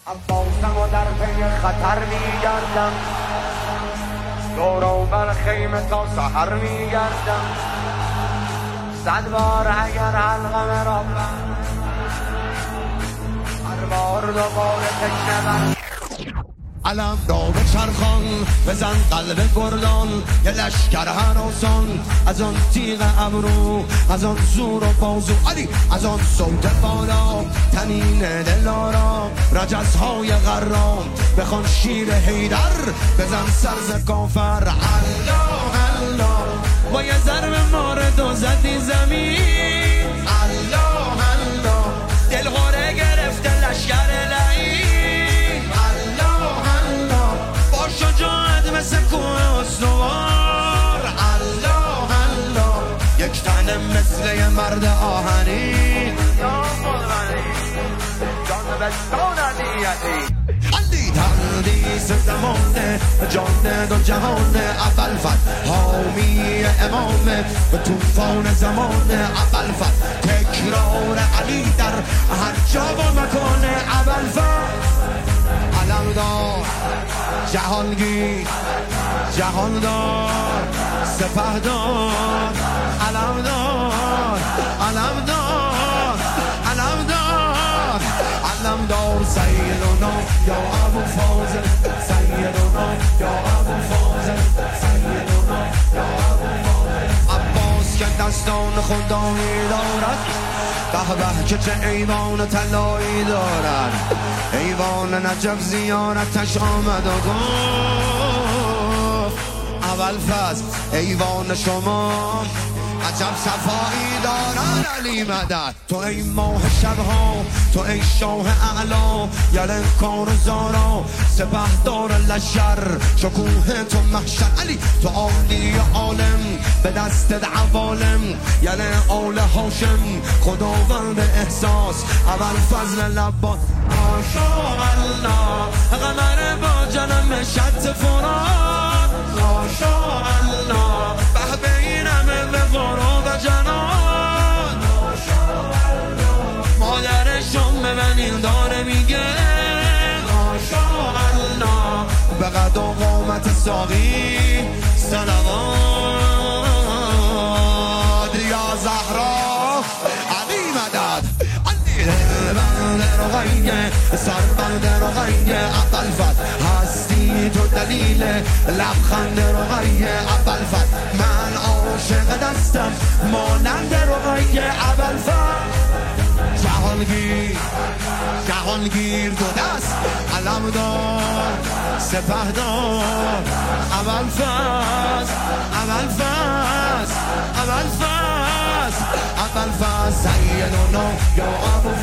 عباسم و در پی خطر میگردم، دور و بر خیمه تا سحر میگردم. 100 بار اگر حلقم را هر بار دوباره تشنه بر علم داغ چرخان بزن قلب گردان، یه لشکر هراسان از آن تیغ ابرو، از آن زور و بازو علی، از آن صوت بالا تنین دلارا، رجزهای غرام بخوان شیر حیدر، بزن سرز کافر الله الله، با یه ضرب مارد و زدی زمین الله الله، دلغوره گرفته لشکر لعین الله الله، با شجاعت مثل کوه استوار الله الله، یک تن مثل یه مرد آهنی جان بستان علیتی. علی تردیس زمانه جان دو جهان، اول فتح حامی امامه به توفان زمانه، اول فتح تکرار علی در هر جا و مکان، اول فتح علمدار جهانگیر جهاندار سپهدار، علمدار علمدار علمدار علمدار، سیدنا یا ابو فاضل، سیدنا یا ابو فاضل، سیدنا یا ابو فاضل. عباس که دستان خدایی دارد، به به که چه ایوان طلایی دارد، ایوان نجف زیارتش آمد و گفت اول فصل ایوان شما عجب صفایی دارن علی مدد. تو ای ماه شبها، تو ای شاه اعلا، یلن کار زارا سپهدار لشر، شکوه تو محشر علی، تو عالی عالم به دست عوالم، یلن آل هاشم خداوند احساس، اول فضل لبا ماشاءالله، قمر با جنم شط فرات ماشاءالله، به بینم به غروب جنان مادرشون به من این داره میگه ماشاءالله، به قد و قامت ساقی صلوات یا زهرا علی مدد. بنده رو غیه سر بنده رو غیه، اول فتح هستی تو دلیل لبخنده رو غیه، اول فتح من عاشق دستم ماننده رو غیه، اول فتح جهانگیر جهانگیر دو دست، علمدار سپهدار، اول فصل اول فصل اول فصل اول فصل، سیدنا یا ابو